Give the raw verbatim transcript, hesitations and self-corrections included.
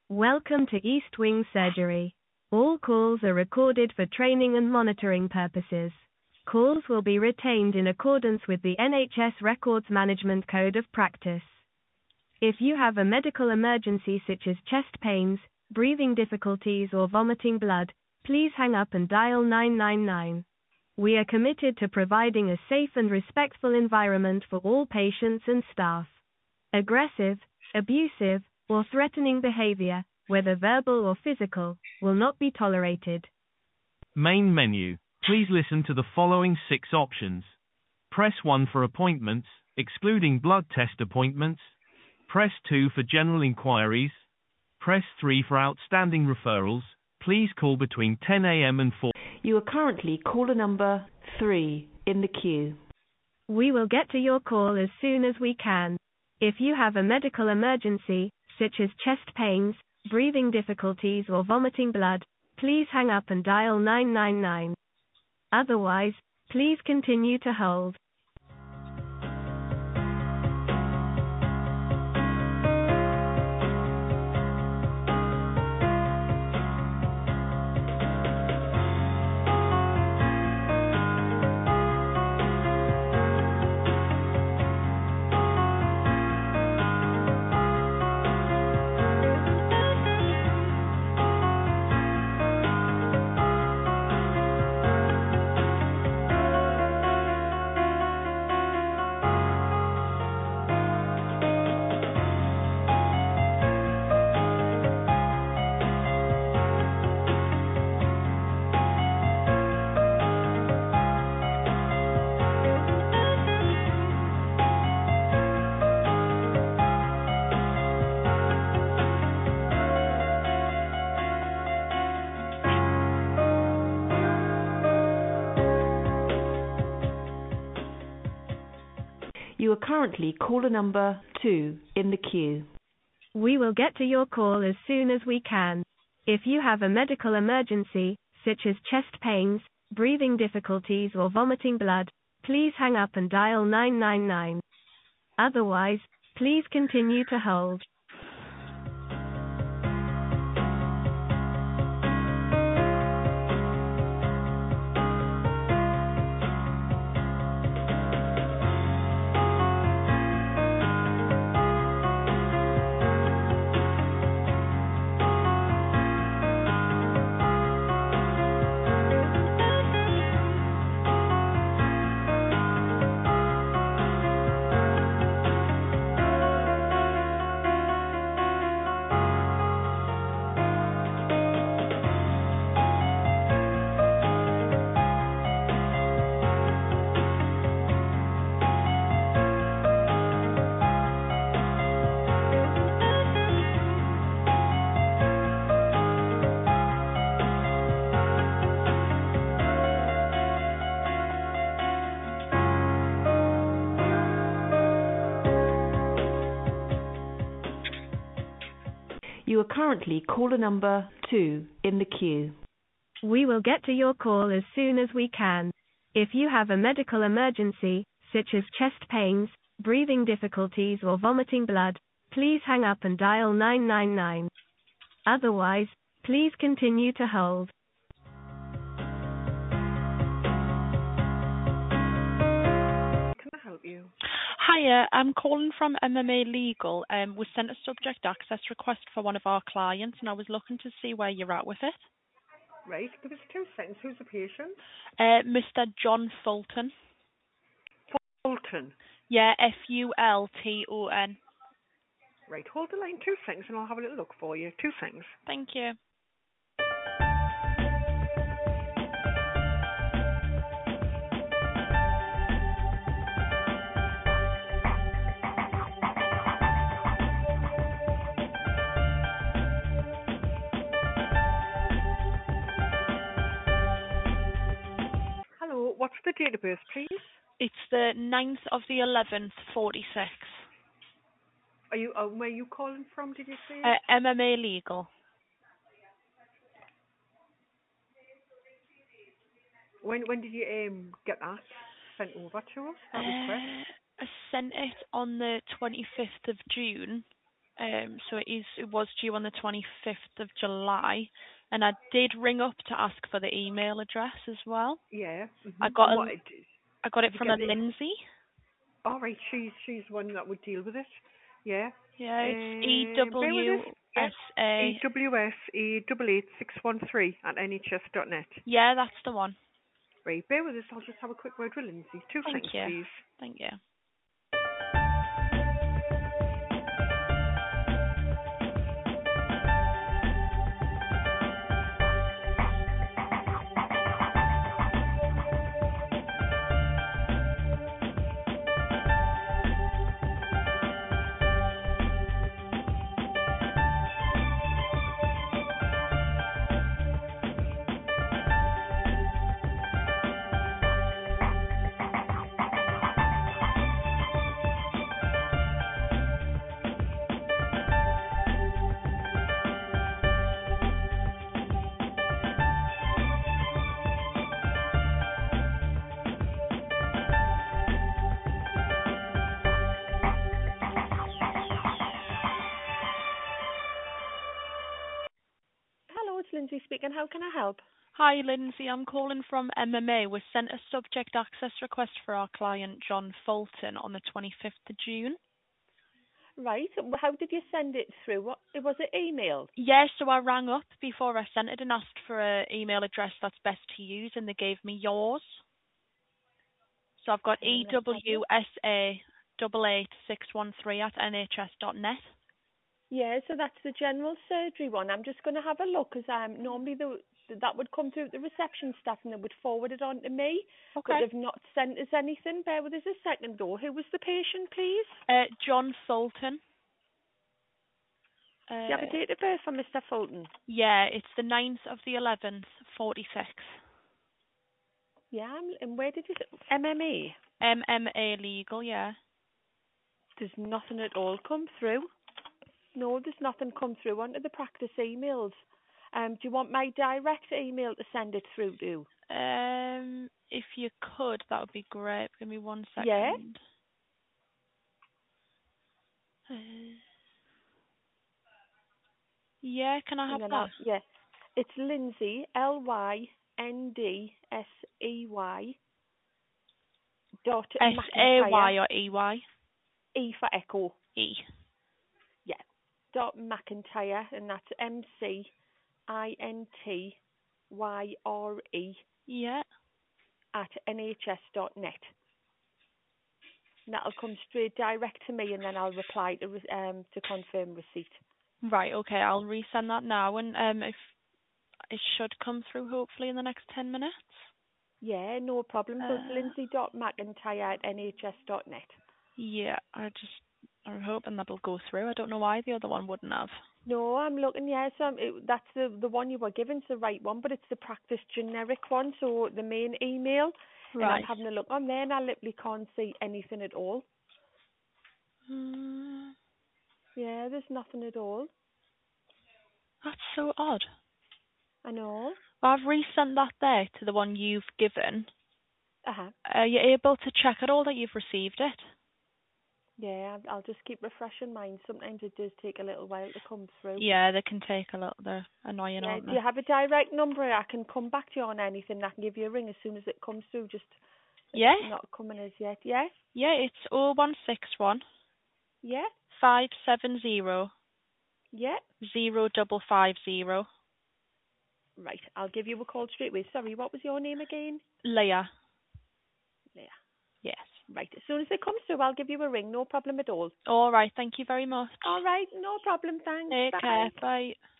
Welcome to East Wing Surgery. All calls are recorded for training and monitoring purposes. Calls will be retained in accordance with the N H S Records Management Code of Practice. If you have a medical emergency such as chest pains, breathing difficulties or vomiting blood, please hang up and dial nine nine nine. We are committed to providing a safe and respectful environment for all patients and staff. Aggressive, abusive, or threatening behavior, whether verbal or physical, will not be tolerated. Main menu. Please listen to the following six options. Press one for appointments, excluding blood test appointments. Press two for general inquiries. Press three for outstanding referrals. Please call between ten a m and four. You are currently caller number three in the queue. We will get to your call as soon as we can. If you have a medical emergency, such as chest pains, breathing difficulties or vomiting blood, please hang up and dial nine nine nine. Otherwise, please continue to hold. You are currently caller number two in the queue. We will get to your call as soon as we can. If you have a medical emergency, such as chest pains, breathing difficulties or vomiting blood, please hang up and dial nine nine nine. Otherwise, please continue to hold. You are currently caller number two in the queue. We will get to your call as soon as we can. If you have a medical emergency, such as chest pains, breathing difficulties or vomiting blood, please hang up and dial nine nine nine. Otherwise, please continue to hold. Can I help you? Hiya, I'm calling from M M A Legal. Um, we sent a subject access request for one of our clients, and I was looking to see where you're at with it. Right, give us two seconds. Who's the patient? Uh, Mister John Fulton. Fulton. Yeah, F U L T O N. Right, hold the line two seconds and I'll have a little look for you. Two seconds. Thank you. Hello, what's the date of birth, please? It's the ninth of the eleventh, forty-six. Are you, uh, where are you calling from, did you say? Uh, M M A Legal. When when did you um get that sent over to us? That request? Uh, I sent it on the twenty-fifth of June. Um, so it is. It was due on the twenty-fifth of July, and I did ring up to ask for the email address as well. Yeah. I Mm-hmm. got And a, what, did I got it you from a get it? Lindsay. All right, she's she's one that would deal with it. Yeah. Yeah, it's E Um, bear with W us. Yeah. S A. E W S E eight eight six one three at N H S dot net. Yeah, that's the one. Right, bear with us. I'll just have a quick word with Lindsay. Two Thank seconds, you. please. Thank you. Hello, it's Lindsay speaking. How can I help? Hi, Lindsay. I'm calling from M M A. We sent a subject access request for our client John Fulton on the twenty-fifth of June. Right. How did you send it through? What was it? Emailed? Yeah, so I rang up before I sent it and asked for an email address that's best to use, and they gave me yours. So I've got Okay, E let's have a W look. S A eight eight six one three at N H S dot net. Yeah, so that's the general surgery one. I'm just going to have a look because um, normally the, that would come through the reception staff and they would forward it on to me, but Okay. they've not sent us anything. Bear with us a second, though. Who was the patient, please? Uh, John Fulton. Do you have a Uh, date of birth for Mister Fulton? yeah, it's the ninth of the eleventh, forty-six. Yeah, I'm- and where did you say? M M A? M M A legal, yeah. There's nothing at all come through. No, there's nothing come through onto the practice emails. Um, do you want my direct email to send it through to? Um, if you could, that would be great. Give me one Yeah? second. Uh, yeah, can I have And then that? I'll, yeah. It's Lindsay, L Y N D S E Y, dot S A McIntyre, Y or E Y? E for Echo, E. yeah, dot McIntyre, and that's M C I N T Y R E, Yeah. at N H S dot net. And that'll come straight direct to me, and then I'll reply to re- um to confirm receipt. Right, okay, I'll resend that now, and um, if it should come through hopefully in the next ten minutes. Yeah, no problem. So it's Uh, lindsay dot McIntyre at N H S dot net. yeah, I just, I'm hoping that'll go through. I don't know why the other one wouldn't have. No, I'm looking. Yes, um, it, that's the the one you were given's the right one, but it's the practice generic one. So the main email, and I'm Right. having a look on there, and I literally can't see anything at all. Mm, Yeah, there's nothing at all. that's so odd. I know. Well, I've resent that there to the one you've given. Uh huh. Are you able to check at all that you've received it? Yeah, I'll I'll just keep refreshing mine. Sometimes it does take a little while to come through. Yeah, they can take a little. They're annoying, Yeah, aren't do they? you have a direct number? I can come back to you on anything. I can give you a ring as soon as it comes through. Just Yeah. it's not coming as yet. Yeah. Yeah, it's oh one six one Yeah. five seven zero Yeah. zero double five zero. Right. I'll give you a call straight away. Sorry, what was your name again? Leah. Yeah. Yes. Right. As soon as it comes through, I'll give you a ring. No problem at all. All right. Thank you very much. All right. No problem. Thanks. Take Bye. care. Bye.